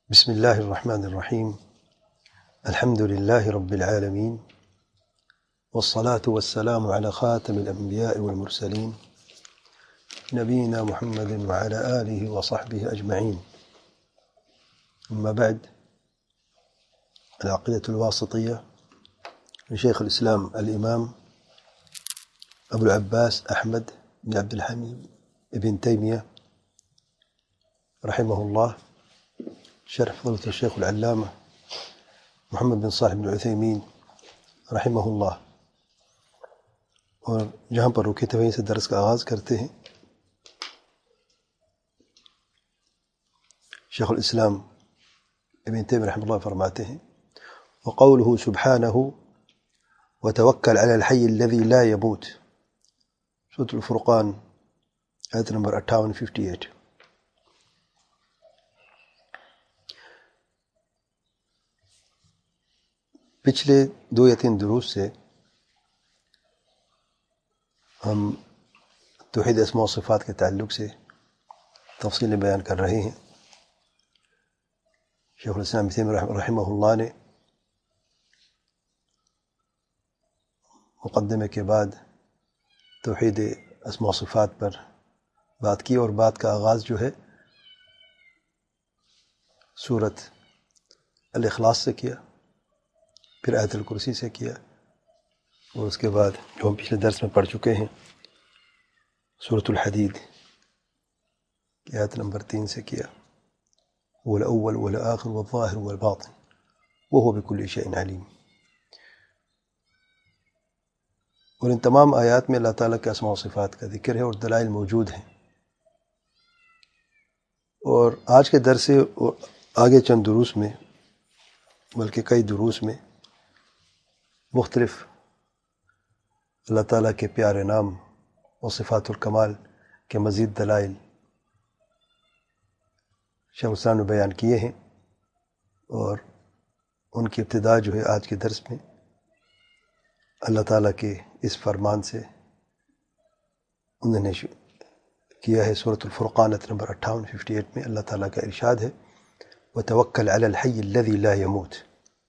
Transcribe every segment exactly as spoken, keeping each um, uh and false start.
بسم الله الرحمن الرحيم. الحمد لله رب العالمين، والصلاة والسلام على خاتم الأنبياء والمرسلين نبينا محمد وعلى آله وصحبه أجمعين. أما بعد، العقيدة الواسطية لشيخ الإسلام الإمام أبو العباس أحمد بن عبد الحميد بن تيمية رحمه الله، شرح فضيلة الشيخ العلامة محمد بن صالح بن عثيمین رحمہ اللہ. اور جہاں پر رکے تھے وہیں سے درس کا آغاز کرتے ہیں. شیخ الاسلام ابن تیمیہ رحمہ اللہ فرماتے ہیں: وقوله سبحانه وتوکل علی الحی الذی لا يموت، سورۃ الفرقان آیت نمبر اٹھاون ففٹی ایٹ. پچھلے دو یا تین دروس سے ہم توحید اسماء و صفات کے تعلق سے تفصیل بیان کر رہے ہیں. شیخ الاسلام تیمیہ رحمہ اللہ نے مقدمے کے بعد توحید اسماء و صفات پر بات کی، اور بات کا آغاز جو ہے سورۃ الاخلاص سے کیا، پھر آیت الکرسی سے کیا، اور اس کے بعد جو ہم پچھلے درس میں پڑھ چکے ہیں سورۃ الحدید کی آیت نمبر تین سے کیا: هو الأول والآخر والظاہر والباطن وهو بكل شيء علیم. اور ان تمام آیات میں اللہ تعالیٰ کے اسماء و صفات کا ذکر ہے اور دلائل موجود ہیں. اور آج کے درس سے آگے چند دروس میں، بلکہ کئی دروس میں، مختلف اللہ تعالیٰ کے پیارے نام و صفات الکمال کے مزید دلائل شیخ الاسلام نے بیان کیے ہیں. اور ان کی ابتدا جو ہے آج کے درس میں اللہ تعالیٰ کے اس فرمان سے انہوں نے کیا ہے. سورۃ الفرقان آیت نمبر اٹھاون ففٹی ایٹ میں اللہ تعالیٰ کا ارشاد ہے: وتوکل علی الحی الذی لا يموت.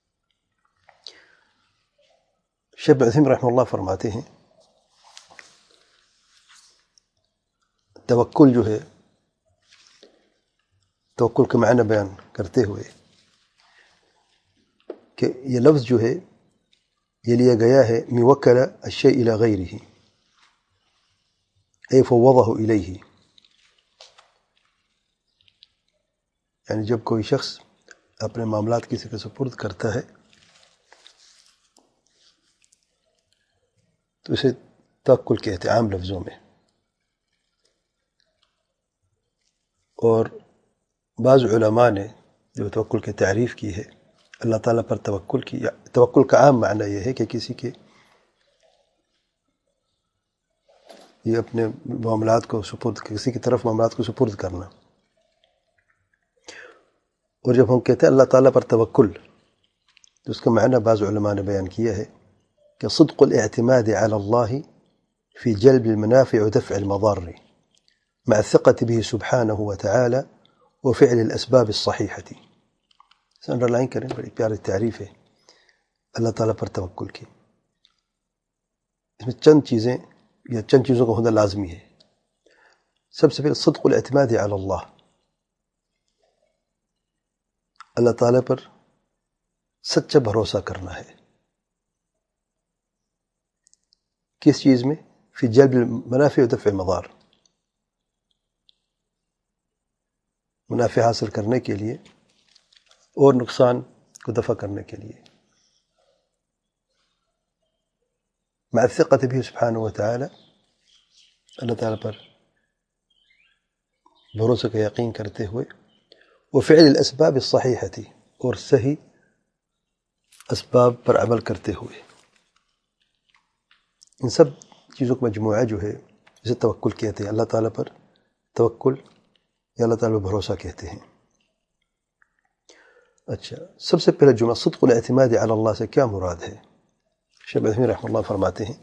شیخ ابن عثیمین رحمہ اللہ فرماتے ہیں توکل جو ہے، توکل کے معنی بیان کرتے ہوئے کہ یہ لفظ جو ہے یہ لیا گیا ہے من وکل الشیء الی غیرہ، ای فوضہ الیہ. یعنی جب کوئی شخص اپنے معاملات کسی کے سپرد کرتا ہے تو اسے توکل کہتے ہیں عام لفظوں میں. اور بعض علماء نے جو توکل کی تعریف کی ہے اللہ تعالیٰ پر توکل کی، توکل کا عام معنی یہ ہے کہ کسی کے یہ اپنے معاملات کو سپرد، کسی کی طرف معاملات کو سپرد کرنا. اور جب ہم کہتے ہیں اللہ تعالیٰ پر توکل تو اس کا معنی بعض علماء نے بیان کیا ہے کہ صدق الاعتماد علی اللہ فی جلب المنافع ودفع المضار مع الثقة به سبحانہ وتعالی وفعل الاسباب الصحیحة. اسے انڈر لائن کریں، بڑی پیاری تعریف ہے اللہ تعالیٰ پر توکل کی. اس میں چند چیزیں یا چند چیزوں کا ہونا لازمی ہے. سب سے پہلے صدق الاعتماد علی اللہ، اللہ تعالیٰ پر سچا بھروسہ کرنا ہے. کس چیز میں؟ فی جلب المنافع ودفع المضار، منافع حاصل کرنے کے لیے اور نقصان کو دفع کرنے کے لیے. مع الثقة به سبحانہ وتعالی، اللہ تعالیٰ پر بھروسے کا یقین کرتے ہوئے، وفعل الاسباب الصحیحة، اور صحیح اسباب پر عمل کرتے ہوئے. ان سب چیزوں کا مجموعہ جو ہے اسے توکل کہتے ہیں. اللہ تعالیٰ پر توکل یا اللہ تعالیٰ پر بھروسہ کہتے ہیں. اچھا، سب سے پہلے جملہ صدق الاعتماد علی اللہ سے کیا مراد ہے؟ شیخ ابن عثیمین رحمہ اللہ فرماتے ہیں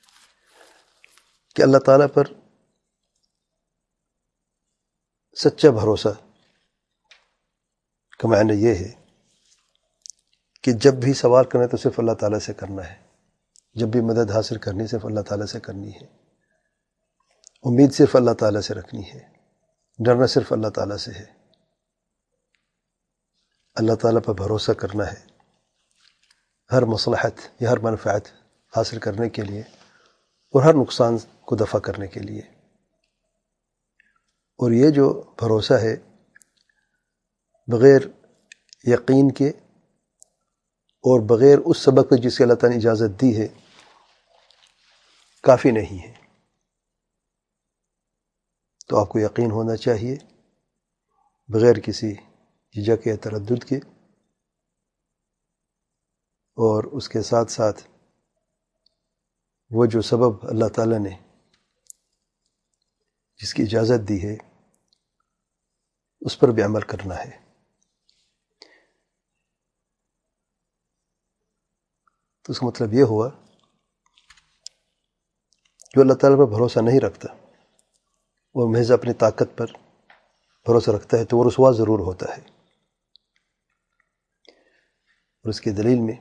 کہ اللہ تعالیٰ پر سچا بھروسہ کا معنی یہ ہے کہ جب بھی سوال کرنا ہے تو صرف اللہ تعالیٰ سے کرنا ہے، جب بھی مدد حاصل کرنی صرف اللہ تعالیٰ سے کرنی ہے، امید صرف اللہ تعالیٰ سے رکھنی ہے، ڈرنا صرف اللہ تعالیٰ سے ہے، اللہ تعالیٰ پر بھروسہ کرنا ہے ہر مصلحت یا ہر منفعت حاصل کرنے کے لیے اور ہر نقصان کو دفع کرنے کے لیے۔ اور یہ جو بھروسہ ہے بغیر یقین کے اور بغیر اس سبب کے جس کی اللہ تعالیٰ نے اجازت دی ہے کافی نہیں ہے۔ تو آپ کو یقین ہونا چاہیے بغیر کسی جھجک یا تردد کے، اور اس کے ساتھ ساتھ وہ جو سبب اللہ تعالیٰ نے جس کی اجازت دی ہے اس پر بھی عمل کرنا ہے۔ تو اس کا مطلب یہ ہوا جو اللہ تعالیٰ پر بھروسہ نہیں رکھتا وہ محض اپنی طاقت پر بھروسہ رکھتا ہے تو وہ رسوا ضرور ہوتا ہے۔ اور اس کی دلیل میں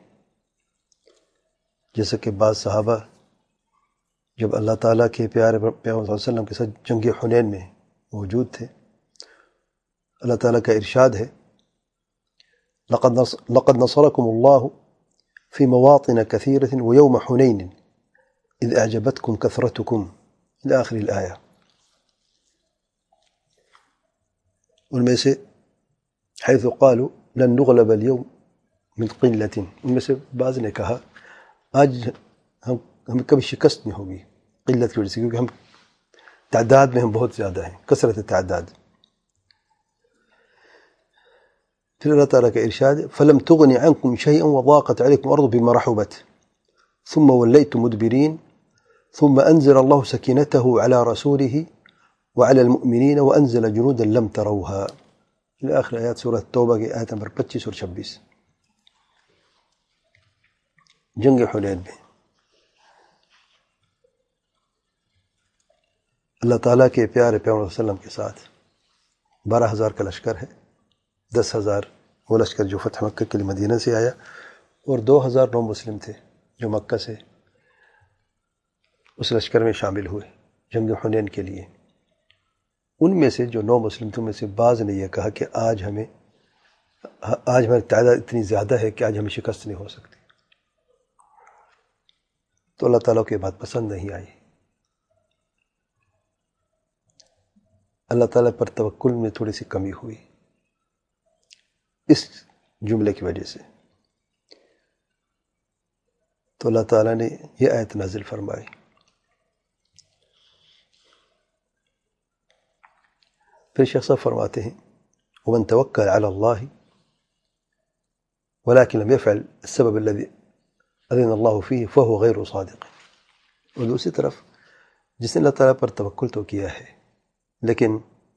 جیسا کہ بعض صحابہ جب اللہ تعالیٰ کے پیارے پیغمبر صلی اللہ علیہ وسلم کے ساتھ جنگ حنین میں موجود تھے، اللہ تعالیٰ کا ارشاد ہے لقد نص لقد نصركم الله في مواطن كثيرة ويوم حنين إذ أعجبتكم كثرتكم إلى آخر الآية۔ ان میں سے حيث قالوا لن نغلب اليوم من قلة، ان میں سے بعض نے کہا آج ہم ہمیں کبھی شکست نہیں ہوگی قلت کی وجہ سے، کیونکہ ہم تعداد میں ہم بہت زیادہ ہیں، کثرت تعداد۔ پھر اللہ تعالیٰ کا ارشاد فلم تغن عنكم شيئا وضاقت عليكم الأرض بما رحبت ثم وليتم مدبرين ثم أنزل الله سكينته على رسوله وعلى المؤمنين وأنزل جنودا لم تروها إلى آخر آیات سورہ توبہ کی آیت نمبر پچیس اور چھبیس۔ جنگ حنین میں اللہ تعالیٰ کے پیارے پیغمبر صلی اللہ علیہ وسلم کے ساتھ بارہ ہزار کا لشکر ہے، دس ہزار وہ لشکر جو فتح مکہ کے لیے مدینہ سے آیا، اور دو ہزار نو مسلم تھے جو مکہ سے اس لشکر میں شامل ہوئے جنگ حنین کے لیے۔ ان میں سے جو نو مسلم تھے ان میں سے بعض نے یہ کہا کہ آج ہمیں آج ہماری تعداد اتنی زیادہ ہے کہ آج ہمیں شکست نہیں ہو سکتی۔ تو اللہ تعالیٰ کو یہ بات پسند نہیں آئی، اللہ تعالیٰ پر توکل میں تھوڑی سی کمی ہوئی اس جملے کی وجہ سے۔ تو اللہ تعالیٰ نے یہ آیت نازل فرمائی۔ پھر شیخ صاحب فرماتے ہیں ومن توکل علی اللہ ولكن لم يفعل السبب الذي أذن الله فيه فهو غير صادق۔ اور دوسری طرف جس نے اللہ تعالیٰ پر توکل تو کیا ہے لیکن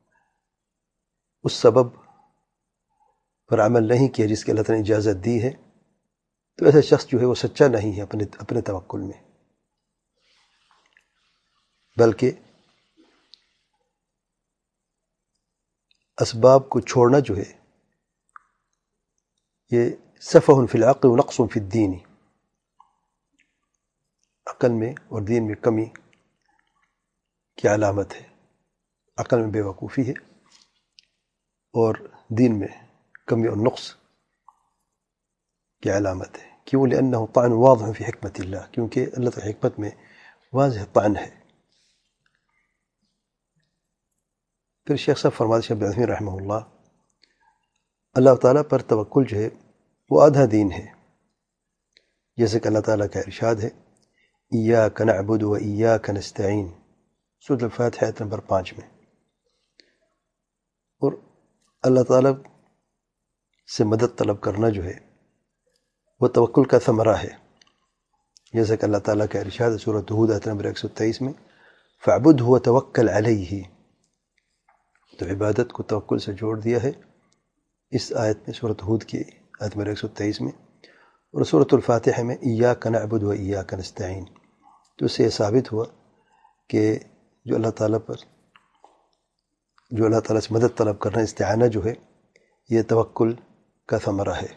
اس سبب پر عمل نہیں کیا جس کی اللہ تعالیٰ نے اجازت دی ہے، تو ایسا شخص جو ہے وہ سچا نہیں ہے اپنے اپنے توکل میں، بلکہ اسباب کو چھوڑنا جو ہے یہ سفہ فی العقل و نقص فی الدین، عقل میں اور دین میں کمی کی علامت ہے۔ عقل میں بے وقوفی ہے اور دین میں کمی اور نقص کی علامت ہے۔ کیوں؟ لأنه طعن واضح فی حکمت اللہ، کیونکہ اللہ تعالی حکمت میں واضح طعن ہے۔ پھر شیخ صاحب فرماتے ہیں شیخ ابن عثیمین رحمہ اللہ اللہ تعالیٰ پر توکل جو ہے وہ آدھا دین ہے، جیسے کہ اللہ تعالیٰ کا ارشاد ہے ایاک نعبد و ایاک نستعین، سورۃ الفاتحہ آیت نمبر پانچ میں۔ اور اللہ تعالیٰ سے مدد طلب کرنا جو ہے وہ توکل کا ثمرہ ہے، جیسا کہ اللہ تعالیٰ کا ارشاد ہے سورۃ ہود آیت نمبر ایک سو تیئیس میں فاعبدہ وتوکل علیہ، تو عبادت کو توکل سے جوڑ دیا ہے اس آیت میں سورۃ ہود کی آیت نمبر ایک سو تیئیس میں، اور سورۃ الفاتحہ میں ایاک نعبد و ایاک نستعین۔ تو اس سے یہ ثابت ہوا کہ جو اللہ تعالیٰ پر جو اللہ تعالیٰ سے مدد طلب کرنا استعانہ جو ہے یہ توکل کا ثمرہ ہے۔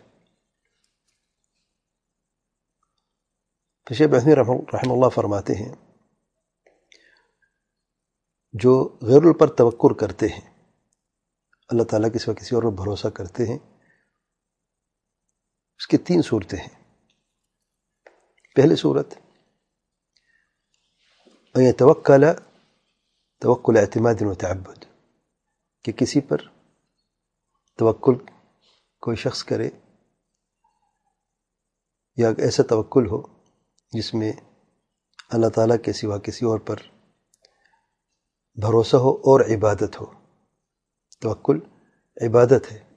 تو شیخ عثیمین رحمہ اللہ فرماتے ہیں جو غیر اللہ پر توکل کرتے ہیں، اللہ تعالیٰ کے سوا کسی اور پر بھروسہ کرتے ہیں، اس کی تین صورتیں ہیں۔ پہلی صورت ان یتوکل توکل اعتماد و تعبد، کہ کسی پر توکل کوئی شخص کرے یا ایسا توکل ہو جس میں اللہ تعالیٰ کے سوا کسی اور پر بھروسہ ہو اور عبادت ہو۔ توکل عبادت ہے،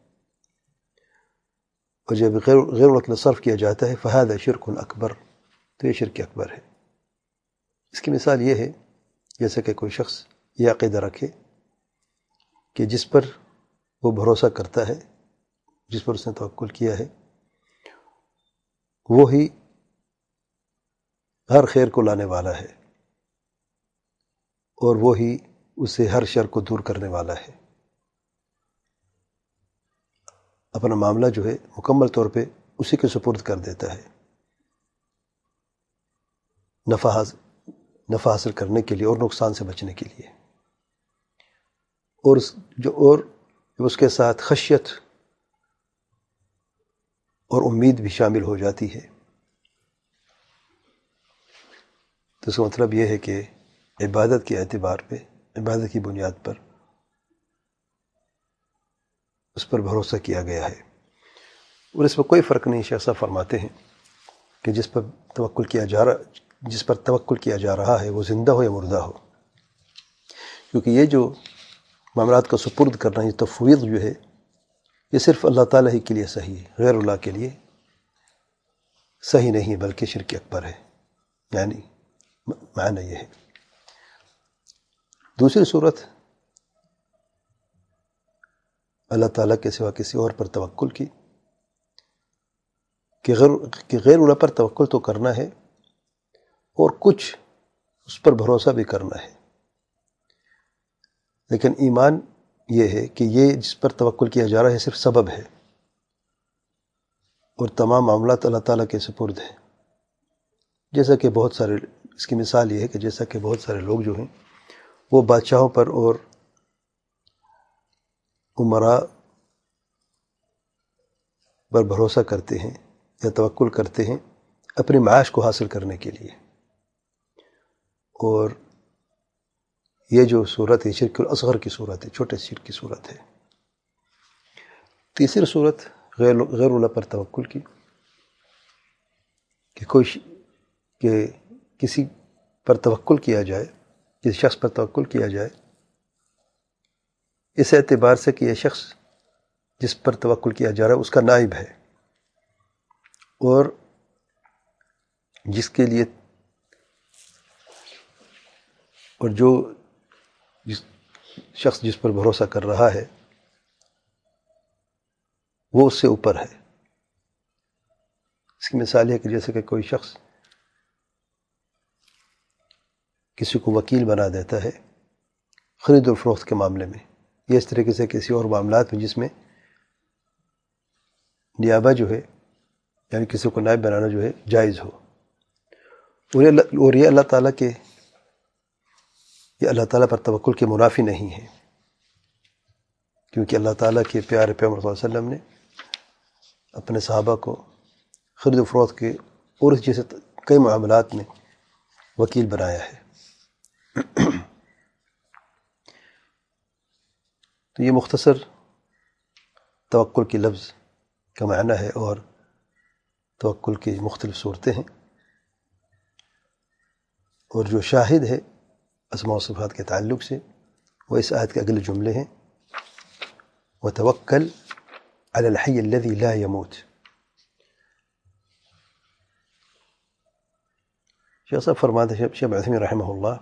اور جب غیر غیر اللہ کے صرف کیا جاتا ہے فہذا شرک اکبر، تو یہ شرک اکبر ہے۔ اس کی مثال یہ ہے جیسا کہ کوئی شخص یہ عقیدہ رکھے کہ جس پر وہ بھروسہ کرتا ہے، جس پر اس نے توکل کیا ہے، وہی ہر خیر کو لانے والا ہے اور وہی اسے ہر شر کو دور کرنے والا ہے۔ اپنا معاملہ جو ہے مکمل طور پہ اسی کے سپرد کر دیتا ہے، نفع حاصل نفع حاصل کرنے کے لیے اور نقصان سے بچنے کے لیے، اور جو اور اس کے ساتھ خشیت اور امید بھی شامل ہو جاتی ہے۔ تو اس کا مطلب یہ ہے کہ عبادت کے اعتبار پہ، عبادت کی بنیاد پر اس پر بھروسہ کیا گیا ہے، اور اس میں کوئی فرق نہیں۔ شیخ صاحب فرماتے ہیں کہ جس پر توکل کیا جا رہا جس پر توکل کیا جا رہا ہے وہ زندہ ہو یا مردہ ہو، کیونکہ یہ جو معاملات کا سپرد کرنا، یہ تفویض جو ہے، یہ صرف اللہ تعالیٰ ہی کے لیے صحیح ہے، غیر اللہ کے لیے صحیح نہیں، بلکہ شرک اکبر ہے، یعنی معنی یہ ہے۔ دوسری صورت اللہ تعالیٰ کے سوا کسی اور پر توکل کی، کہ غیر کہ غیر اللہ پر توکل تو کرنا ہے اور کچھ اس پر بھروسہ بھی کرنا ہے، لیکن ایمان یہ ہے کہ یہ جس پر توکل کیا جا رہا ہے صرف سبب ہے، اور تمام معاملات اللہ تعالیٰ کے سپرد ہیں۔ جیسا کہ بہت سارے، اس کی مثال یہ ہے کہ جیسا کہ بہت سارے لوگ جو ہیں وہ بادشاہوں پر اور عمراء پر بھروسہ کرتے ہیں یا توکل کرتے ہیں اپنے معاش کو حاصل کرنے کے لیے، اور یہ جو صورت ہے شرک الاصغر کی صورت ہے، چھوٹے شرک کی صورت ہے۔ تیسری صورت غیر غیر اللہ پر توکل کی، کہ کوئی کہ کسی پر توکل کیا جائے، کسی شخص پر توکل کیا جائے اس اعتبار سے کہ یہ شخص جس پر توکل کیا جا رہا ہے اس کا نائب ہے، اور جس کے لیے اور جو جس شخص جس پر بھروسہ کر رہا ہے وہ اس سے اوپر ہے۔ اس کی مثال ہے کہ جیسے کہ کوئی شخص کسی کو وکیل بنا دیتا ہے خرید و فروخت کے معاملے میں، یا اس طریقے سے کسی اور معاملات میں جس میں نیابہ جو ہے، یعنی کسی کو نائب بنانا جو ہے جائز ہو، اور یہ اللہ تعالیٰ کے یہ اللہ تعالیٰ پر توکل کے منافی نہیں ہے، کیونکہ اللہ تعالیٰ کے پیارے پیغمبر صلی اللہ علیہ وسلم نے اپنے صحابہ کو خرید و فروخت کے اور اس جیسے کئی معاملات میں وکیل بنایا ہے۔ تو یہ مختصر توکل کی لفظ کا معنی ہے، اور توکل کی مختلف صورتیں ہیں، اور جو شاہد ہے اسماء و صفات کے تعلق سے وہ اس آیت کے اگلے جملے ہیں، وَتَوَكَّلْ عَلَى الْحَيِّ الَّذِي لَا يَمُوتُ۔ شیخ صاحب فرماتے ہیں، شیخ عثیمین رحمہ اللہ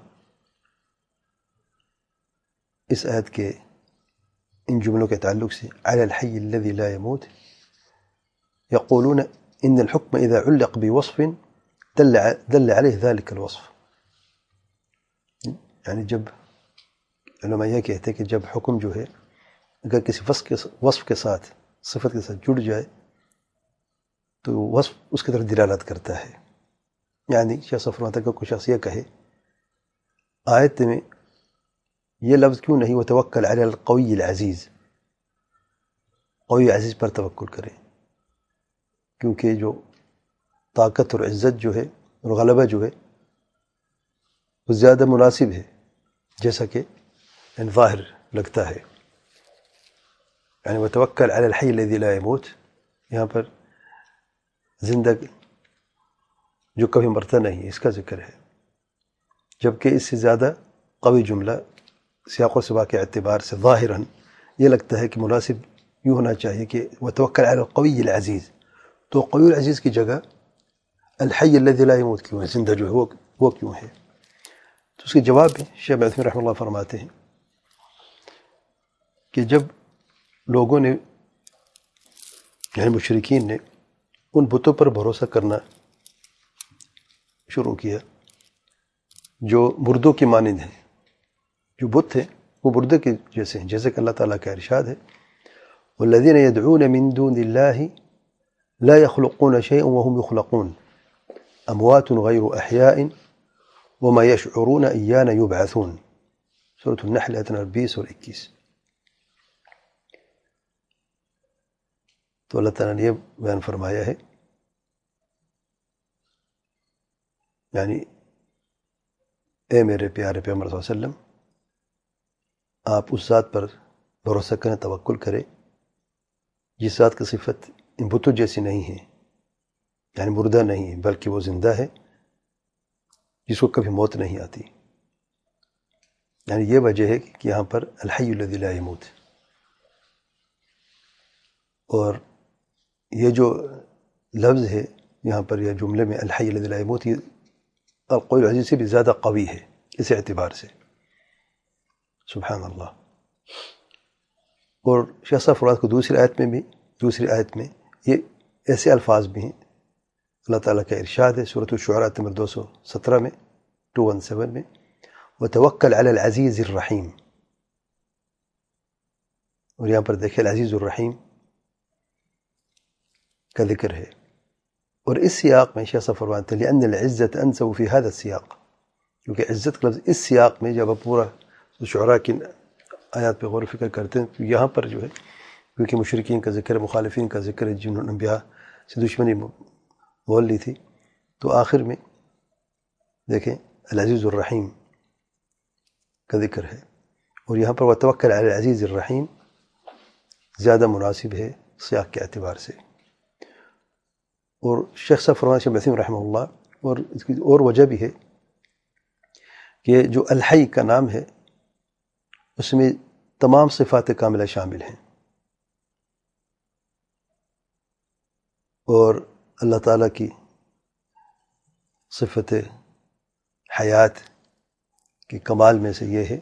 اس آیت کے ان جملوں کے تعلق سے عَلَى الْحَيِّ الَّذِي لَا يَمُوتُ يقولون إن الحكم إذا علق بوصف دل دل عليه ذلك الوصف، یعنی جب علماء یہ کہتے ہیں کہ جب حکم جو ہے اگر کسی وصف کے وصف کے ساتھ صفت کے ساتھ جڑ جائے تو وصف اس کی طرف دلالت کرتا ہے. یعنی شیخ صاحب فرماتا ہے کہ کوئی شخص یہ کہے آیت میں یہ لفظ کیوں نہیں وتوکل علی القوی العزیز، قوی عزیز پر توکل کرے، کیونکہ جو طاقت اور عزت جو ہے اور غلبہ جو ہے وہ زیادہ مناسب ہے جیسا کہ ظاہر لگتا ہے. یعنی وتوکل علی الحی الذی لا یموت، یہاں پر زندہ جو کبھی مرتا نہیں اس کا ذکر ہے، جبکہ اس سے زیادہ قوی جملہ سیاق و سباق کے اعتبار سے ظاہراً یہ لگتا ہے کہ مناسب یوں ہونا چاہیے کہ وتوکل علی القوی العزیز. تو قوی العزیز کی جگہ الحی الذی لا یموت کیوں ہے، زندہ جو ہے وہ وہ کیوں ہے؟ تو اس کے جواب میں شیخ عثیمین رحمہ اللہ فرماتے ہیں کہ جب لوگوں نے یعنی مشرکین نے ان بتوں پر بھروسہ کرنا شروع کیا جو مردوں کی مانند ہیں، جو بت ہیں وہ مردے کے جیسے ہیں، جیسے کہ اللہ تعالیٰ کا ارشاد ہے والذین یدعون من دون اللہ لا يخلقون شيئا وهم يخلقون اموات غیر احیاء وما يشعرون ایان یبعثون، سورۃ النحل آیت نمبر بیس اور اکیس. تو اللہ تعالیٰ نے یہ بیان فرمایا ہے یعنی اے میرے پیارے پیغمبر صلی اللہ علیہ وسلم آپ اس ذات پر بھروسہ کریں، توکل کریں جس ذات کی صفت ان بتوں جیسی نہیں ہے، یعنی مردہ نہیں ہے بلکہ وہ زندہ ہے جس کو کبھی موت نہیں آتی. یعنی یہ وجہ ہے کہ یہاں پر الحی الذی لا یموت، اور یہ جو لفظ ہے یہاں پر یہ جملے میں الحی الذی لا یموت یہ القوی العزیز سے بھی زیادہ قوی ہے اس اعتبار سے. سبحان اللہ. اور شیخ صاحب فرماتے کو دوسری آیت میں بھی دوسری آیت میں یہ ایسے الفاظ بھی ہیں. اللہ تعالیٰ کا ارشاد ہے سورۃ الشعراء نمبر دو سو سترہ میں دو سو سترہ میں وتوکل علی العزیز الرحیم. اور یہاں پر دیکھیں العزیز الرحیم کا ذکر ہے. اور اس سیاق میں شیخ صاحب فرماتے ہیں لأن العزت انسب فی هذا السیاق، کیونکہ عزت کا لفظ اس سیاق میں جب آپ پورا شعراء کی آیات پہ غور و فکر کرتے ہیں تو یہاں پر جو ہے کیونکہ مشرکین کا ذکر ہے، مخالفین کا ذکر ہے جنہوں نے انبیاء سے دشمنی مول لی تھی، تو آخر میں دیکھیں العزیز الرحیم کا ذکر ہے. اور یہاں پر وتوکل علی العزیز الرحیم زیادہ مناسب ہے سیاق کے اعتبار سے. اور شیخ صاحب فرماتے ہیں شیخ رحمہ اللہ اور اس کی اور وجہ بھی ہے کہ جو الحی کا نام ہے اس میں تمام صفات کاملہ شامل ہیں، اور اللہ تعالیٰ کی صفت حیات کی کمال میں سے یہ ہے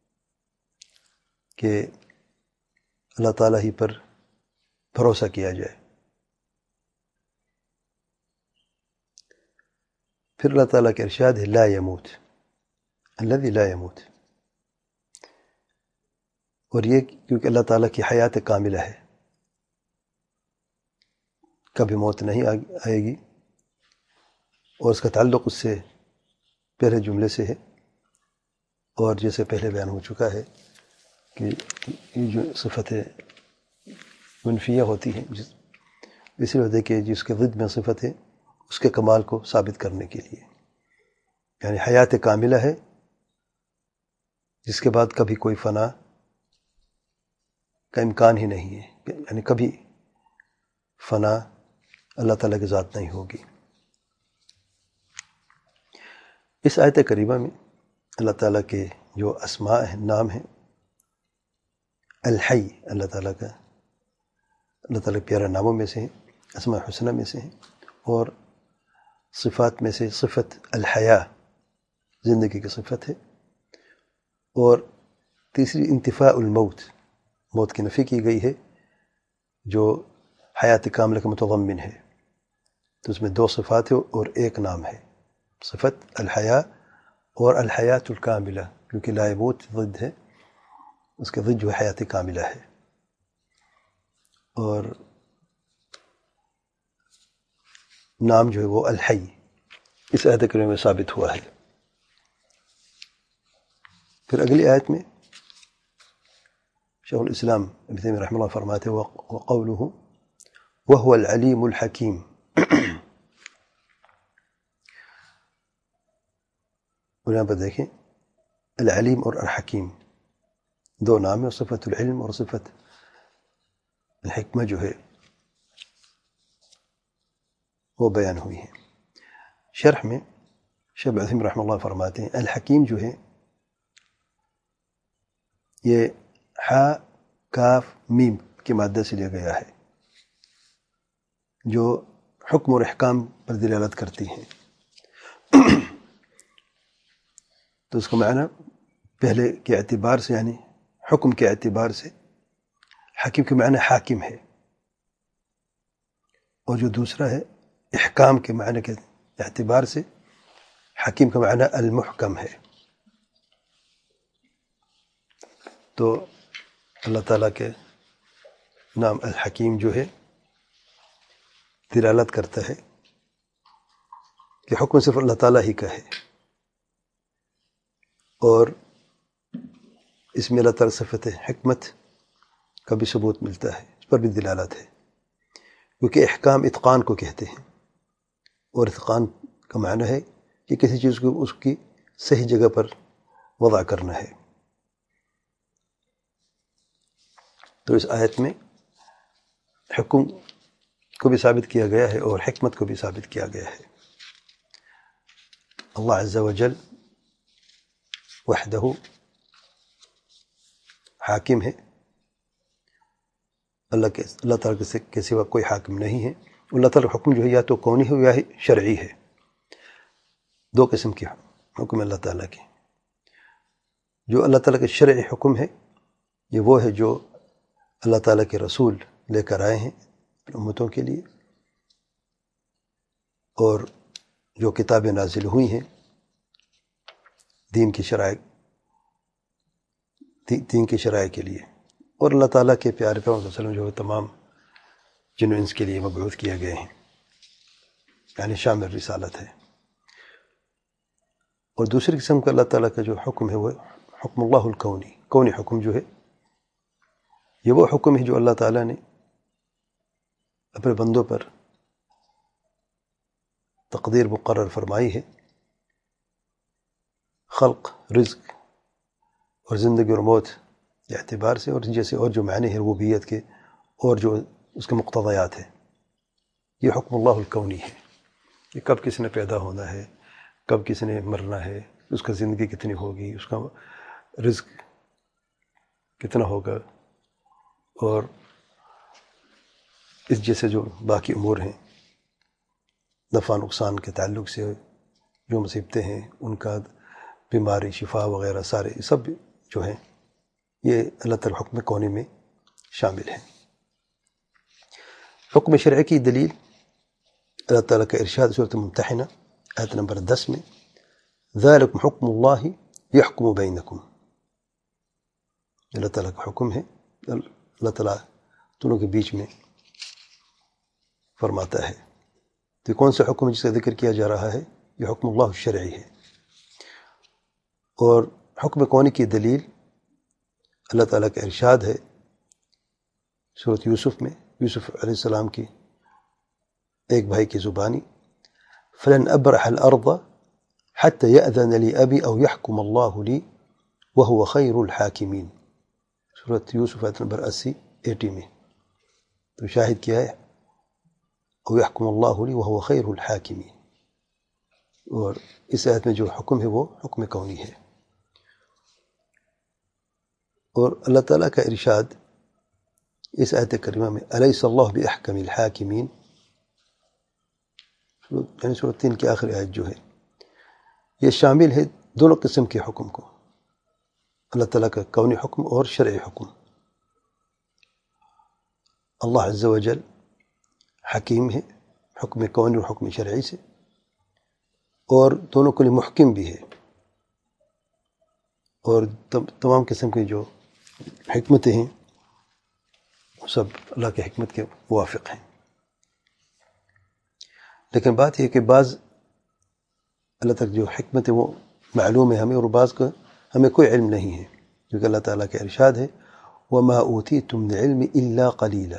کہ اللہ تعالیٰ ہی پر بھروسہ کیا جائے. پھر اللہ تعالیٰ کے ارشاد ہے لا یموت، الذی لا یموت، اور یہ کیونکہ اللہ تعالیٰ کی حیات کاملہ ہے، کبھی موت نہیں آئے گی، اور اس کا تعلق اس سے پہلے جملے سے ہے. اور جیسے پہلے بیان ہو چکا ہے کہ یہ جو صفت منفیہ ہوتی ہے جس اسی وجہ کہ جس کے ضد میں صفت ہے اس کے کمال کو ثابت کرنے کے لیے، یعنی حیات کاملہ ہے جس کے بعد کبھی کوئی فنا کا امکان ہی نہیں ہے، یعنی کبھی فنا اللہ تعالیٰ کی ذات نہیں ہوگی. اس آیت کریمہ میں اللہ تعالیٰ کے جو اسماء ہیں، نام ہیں، الحی اللہ تعالیٰ کا اللہ تعالیٰ کے پیارا ناموں میں سے ہیں، اسماء حسنہ میں سے ہیں، اور صفات میں سے صفت الحیا زندگی کی صفت ہے، اور تیسری انتفاء الموت، موت کی نفی کی گئی ہے جو حیات کاملہ کا متضمن ہے. تو اس میں دو صفات ہے اور ایک نام ہے، صفت الحیا اور الحیات الکاملہ، کیونکہ لا یموت ضد ہے، اس کے ضد جو حیات کاملہ ہے. اور نام جو ہے وہ الحی اس آیت کریمہ میں ثابت ہوا ہے۔ پھر اگلی آیت میں شیخ الاسلام ابن تیمیہ رحمہ اللہ فرماتے ہیں وقوله وهو العلیم الحکیم، اور یہاں پر دیکھیں العلیم اور الحکیم دو نام ہیں، اور صفت العلم اور صفت الحکمہ جو ہے وہ بیان ہوئی ہے۔ شرح میں شیخ ابن عثیمین رحمہ اللہ فرماتے ہیں الحکیم جو ہے یہ حا کاف میم کے مادہ سے لیا گیا ہے جو حکم اور احکام پر دلالت کرتی ہیں۔ تو اس کا معنی پہلے کے اعتبار سے یعنی حکم کے اعتبار سے حکیم کے معنی حاکم ہے، اور جو دوسرا ہے احکام کے معنی کے اعتبار سے حکیم کا معنی المحکم ہے۔ تو اللہ تعالیٰ کے نام الحکیم جو ہے دلالت کرتا ہے کہ حکم صرف اللہ تعالیٰ ہی کا ہے، اور اس میں اللہ تعالیٰ صفت حکمت کا بھی ثبوت ملتا ہے، اس پر بھی دلالت ہے، کیونکہ احکام اتقان کو کہتے ہیں، اور اتقان کا معنی ہے کہ کسی چیز کو اس کی صحیح جگہ پر وضع کرنا ہے۔ تو اس آیت میں حکم کو بھی ثابت کیا گیا ہے اور حکمت کو بھی ثابت کیا گیا ہے۔ اللہ عز و جل وحدہ حاکم ہے، اللہ کے اللہ تعالیٰ کے سوا کوئی حاکم نہیں ہے۔ اللہ تعالیٰ کا حکم جو ہے یا تو کونی ہے یا شرعی ہے، دو قسم کے حکم اللہ تعالیٰ کے۔ جو اللہ تعالیٰ کے شرعی حکم ہے یہ وہ ہے جو اللہ تعالیٰ کے رسول لے کر آئے ہیں امتوں کے لیے، اور جو کتابیں نازل ہوئی ہیں دین کی شرائع دین کی شرائع کے لیے، اور اللہ تعالیٰ کے پیارے پیغمبر صلی اللہ علیہ وسلم جو تمام جن و انس کے لیے مبعوث کیے گئے ہیں، یعنی شامل رسالت ہے۔ اور دوسری قسم کا اللہ تعالیٰ کا جو حکم ہے وہ حکم اللہ الکونی، کونی حکم جو ہے یہ وہ حکم ہے جو اللہ تعالیٰ نے اپنے بندوں پر تقدیر مقرر فرمائی ہے، خلق، رزق اور زندگی اور موت کے اعتبار سے، اور جیسے اور جو معنی ہے ربوبیت کے اور جو اس کے مقتضیات ہیں، یہ حکم اللہ الکونی ہے کہ کب کس نے پیدا ہونا ہے، کب کس نے مرنا ہے، اس کا زندگی کتنی ہوگی، اس کا رزق کتنا ہوگا، اور اس جیسے جو باقی امور ہیں نفع نقصان کے تعلق سے جو مصیبتیں ہیں ان کا بیماری شفا وغیرہ سارے سب جو ہیں یہ اللہ تعالیٰ حکم کونی میں شامل ہیں۔ حکم شرعی کی دلیل اللہ تعالیٰ کا ارشاد سورۃ ممتحنہ آیت نمبر دس میں ذالکم حکم اللہ یحکم بینکم، اللہ تعالیٰ کا حکم ہے، اللہ تعالیٰ دونوں کے بیچ میں فرماتا ہے۔ تو کون سا حکم جس کا ذکر کیا جا رہا ہے؟ یہ حکم اللہ الشرعی ہے۔ اور حکم کونی کی دلیل اللہ تعالیٰ کا ارشاد ہے سورۃ یوسف میں، یوسف علیہ السلام کی ایک بھائی کی زبانی فلن ابرح الارض حتى يأذن لي ابی او يحکم اللہ لی وهو خیر الحاکمین، سورۃ یوسف آیت نمبر اسی ایٹی میں۔ تو شاہد کیا ہے او یحکم اللہ لی وهو خیر الحاکمین، اور اس آیت میں جو حکم ہے وہ حکم کونی ہے۔ اور اللہ تعالیٰ کا ارشاد اس آیت کریمہ میں الیس اللہ باحکم الحاکمین، یعنی سورۃ تین کی آخری آیت جو ہے یہ شامل ہے دونوں قسم کے حکم کو، اللہ تعالیٰ کا کونی حکم اور شرعی حکم۔ اللہ عز و جل حکیم ہے حکم کونی اور حکم شرعی سے، اور دونوں کے لیے محکم بھی ہے، اور تمام قسم کی جو حکمتیں ہیں سب اللہ کی حکمت کے موافق ہیں. لیکن بات یہ کہ بعض اللہ تک جو حکمت ہے وہ معلوم ہے ہمیں، اور بعض کا ہمیں کوئی علم نہیں ہے، کیونکہ اللہ تعالیٰ کا ارشاد ہے وَمَا أُوتِيتُم مِّنَ الْعِلْمِ إِلَّا قَلِيلًا،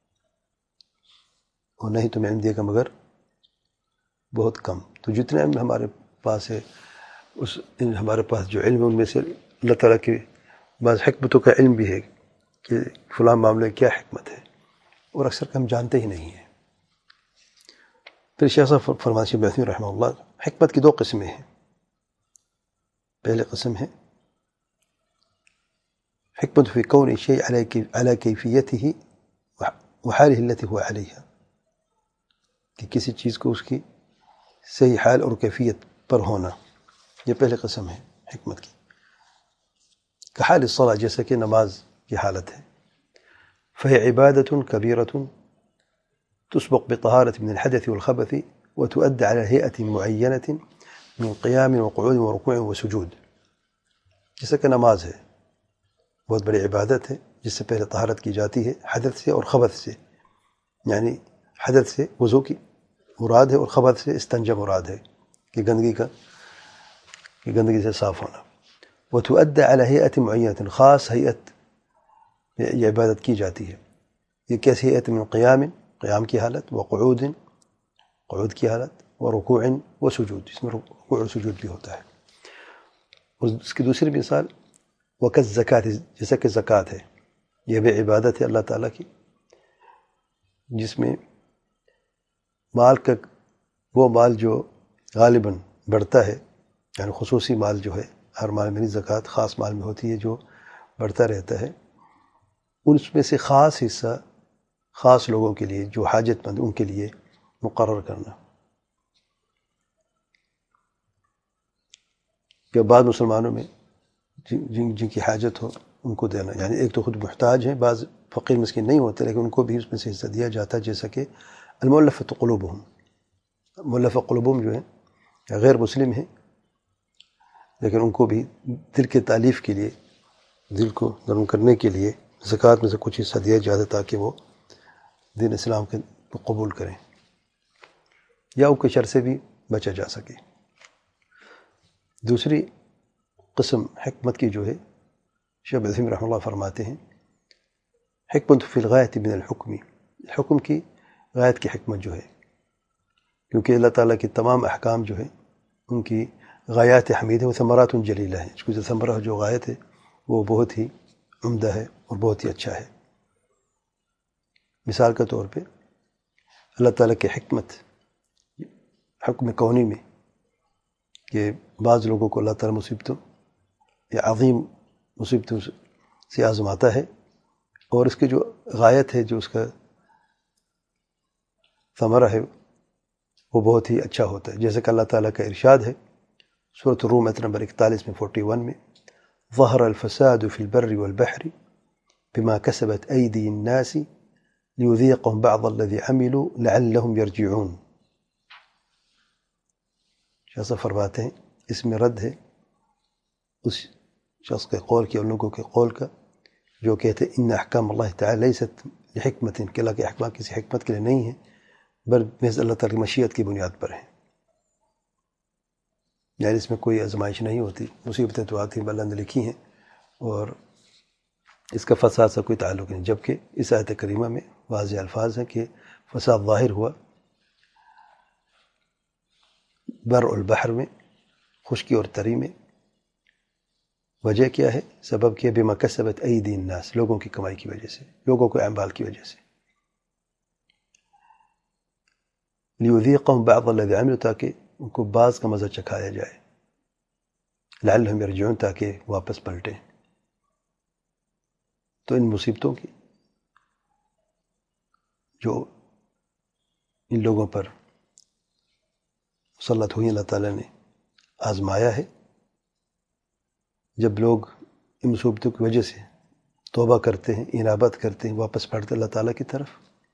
اور نہیں تمہیں علم دے گا مگر بہت کم. تو جتنا علم ہمارے پاس ہے، اس ہمارے پاس جو علم ہے ان میں سے اللہ تعالیٰ کی بعض حکمتوں کا علم بھی ہے کہ فلاں معاملے کیا حکمت ہے، اور اکثر ہم جانتے ہی نہیں ہیں. پھر شیخ صاحب فرماتے ہیں ابن رحمہ اللہ، حکمت کی دو قسمیں ہیں. پہلے قسم ہے حکمت فی کون شیء علی کیفیتہ وحالہ التي هو علیہا، کہ کسی چیز کو اس کی صحیح حال اور کیفیت پر ہونا، یہ پہلے قسم ہے حکمت کی. کحال الصلاة، جیسا کہ نماز کی حالت ہے. فهي عبادة كبيرة تسبق بطهارة من الحدث والخبث وتؤدى على هيئة معينة من قيام وقعود وركوع وسجود. جیسا کہ نماز ہے، بہت بڑی عبادت ہے جس سے پہلے طہارت کی جاتی ہے حدث سے اور خبث سے، یعنی حدث سے وضو کی مراد ہے اور خبث سے استنجا مراد ہے کہ گندگی کا کہ گندگی سے صاف ہونا. وتؤدى على هيئة معينة، خاص حیت یہ عبادت کی جاتی ہے. یہ کیسی حیت؟ من قیام، قیام کی حالت، وقعود، قعود کی حالت، ورکوع وسجود، جس میں رکوع اور سجود بھی ہوتا ہے. اور اس کی دوسری مثال وکالزکوٰۃ، جیسا کہ زکوٰۃ ہے، یہ بھی عبادت ہے اللہ تعالیٰ کی، جس میں مال کا وہ مال جو غالباً بڑھتا ہے، یعنی خصوصی مال جو ہے، ہر مال میں نہیں، زکوٰۃ خاص مال میں ہوتی ہے جو بڑھتا رہتا ہے، اس میں سے خاص حصہ خاص لوگوں کے لیے جو حاجت مند ان کے لیے مقرر کرنا. کہ بعض مسلمانوں میں جن جن کی حاجت ہو ان کو دینا، یعنی ایک تو خود محتاج ہیں، بعض فقیر مسکین نہیں ہوتے لیکن ان کو بھی اس میں سے حصہ دیا جاتا ہے، جیسا کہ المؤلفۃ قلوبہم، مؤلفہ قلوبہم جو ہے غیر مسلم ہیں لیکن ان کو بھی دل کے تالیف کے لیے، دل کو نرم کرنے کے لیے زکوٰۃ میں سے کچھ حصہ دیا جاتا ہے تاکہ وہ دین اسلام کے قبول کریں یا ان کے شر سے بھی بچا جا سکے. دوسری قسم حکمت کی جو ہے، شیخ عثیمین رحمہ اللہ فرماتے ہیں حکمت فی الغایۃ من الحکم، حکم کی غایت کی حکمت جو ہے، کیونکہ اللہ تعالیٰ کے تمام احکام جو ہے ان کی غایات حمید ہیں، وہ ثمرات جلیلہ ہیں. اس کو جو ثمرہ جو غایت ہے وہ بہت ہی عمدہ ہے اور بہت ہی اچھا ہے. مثال کے طور پہ اللہ تعالیٰ کی حکمت حکم کونی میں کہ بعض لوگوں کو اللہ تعالیٰ مصیبتوں یا عظیم مصیبتوں سے آزماتا ہے، اور اس کی جو غایت ہے، جو اس کا ثمرہ ہے وہ بہت ہی اچھا ہوتا ہے. جیسے کہ اللہ تعالیٰ کا ارشاد ہے سورۃ الروم آیت نمبر اکتالیس میں فورٹی ون میں، ظہر الفساد فی البر والبحر بما کسبت ایدی الناس لیذیقہم بعض الذی عملوا لعلہم یرجعون. شخص فرماتے ہیں اس میں رد ہے اس شخص کے قول کی، ان لوگوں کے قول کا جو کہتے ہیں ان احکام اللہ تعالی لیست لحکمت، کہ اللہ کے احکام کسی حکمت کے لیے نہیں ہیں بل محض اللہ تعالی کی مشیت کی بنیاد پر ہیں. یعنی اس میں کوئی آزمائش نہیں ہوتی، مصیبتیں تو آتی ہیں اللہ نے لکھی ہیں اور اس کا فساد سے کوئی تعلق نہیں. جبکہ اس آیت کریمہ میں واضح الفاظ ہیں کہ فساد ظاہر ہوا بر البحر میں، خشکی اور تری میں. وجہ کیا ہے؟ سبب کیا؟ بما کسبت ایدی الناس، لوگوں کی کمائی کی وجہ سے، لوگوں کے اعمال کی وجہ سے. لیذیقہم بعض الذی عملوا، تاکہ ان کو بعض کا مزہ چکھایا جائے، لعلہم یرجعون، تاکہ واپس پلٹیں. تو ان مصیبتوں کی جو ان لوگوں پر مسلط ہوئی اللہ تعالیٰ نے آزمایا ہے، جب لوگ ان مصیبتوں کی وجہ سے توبہ کرتے ہیں، انابت کرتے ہیں، واپس پڑھتے اللہ تعالیٰ کی طرف،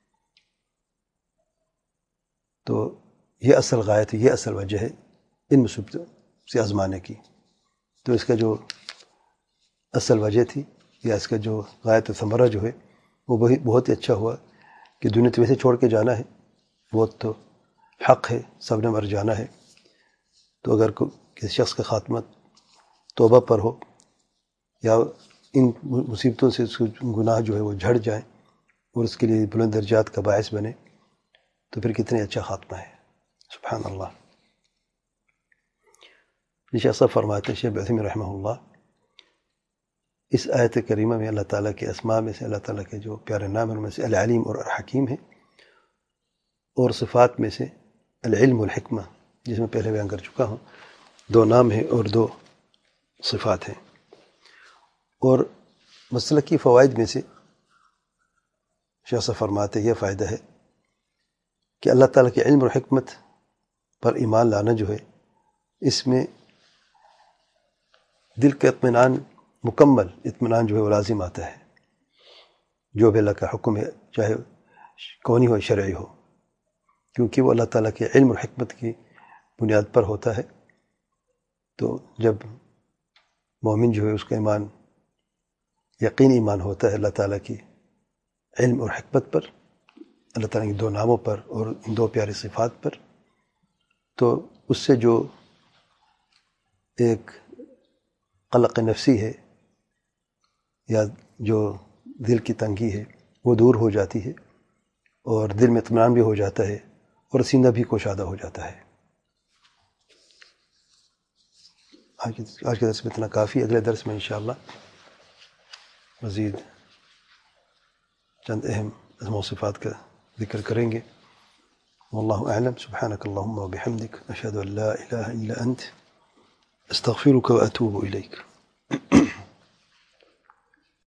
تو یہ اصل غایت ہے، یہ اصل وجہ ہے ان مصیبتوں سے آزمانے کی. تو اس کا جو اصل وجہ تھی یا اس کا جو غایت و ثمرہ جو ہے وہ وہی بہت ہی اچھا ہوا کہ دنیا تو ویسے چھوڑ کے جانا ہے، وہ تو حق ہے، سب نے مر جانا ہے، تو اگر کسی شخص کا خاتمہ توبہ پر ہو یا ان مصیبتوں سے اس گناہ جو ہے وہ جھڑ جائیں اور اس کے لیے بلند درجات کا باعث بنے، تو پھر کتنے اچھا خاتمہ ہے. سبحان اللہ. شیخ صاحب فرماتے ہیں، شیخ عثیمین رحمہ اللہ، اس آیت کریمہ میں اللہ تعالیٰ کے اسماء میں سے، اللہ تعالیٰ کے جو پیارے نام ہیں ان میں سے العلیم اور الحکیم ہے، اور صفات میں سے العلم والحکمہ، جس میں پہلے بیان کر چکا ہوں، دو نام ہیں اور دو صفات ہیں. اور مسلکی فوائد میں سے شیخ صاحب فرماتے یہ فائدہ ہے کہ اللہ تعالیٰ کے علم اور حکمت پر ایمان لانا جو ہے، اس میں دل کا اطمینان، مکمل اطمینان جو ہے وہ لازم آتا ہے. جو بھی اللہ کا حکم ہے، چاہے کونی ہو شرعی ہو، کیونکہ وہ اللہ تعالیٰ کے علم اور حکمت کی بنیاد پر ہوتا ہے. تو جب مومن جو ہے اس کا ایمان یقین ایمان ہوتا ہے اللہ تعالیٰ کی علم اور حکمت پر، اللہ تعالیٰ کے دو ناموں پر اور ان دو پیاری صفات پر، تو اس سے جو ایک قلق نفسی ہے یا جو دل کی تنگی ہے وہ دور ہو جاتی ہے، اور دل میں اطمینان بھی ہو جاتا ہے، اور سینہ بھی کوشادہ ہو جاتا ہے. آج کے درس میں اتنا کافی. اگلے درس میں انشاءاللہ مزید چند اہم اسماء و صفات کا ذکر کریں گے. واللہ اعلم. سبحانک اللہم و بحمدک، اشہد ان لا الہ الا انت، استغفرک و اتوب الیک.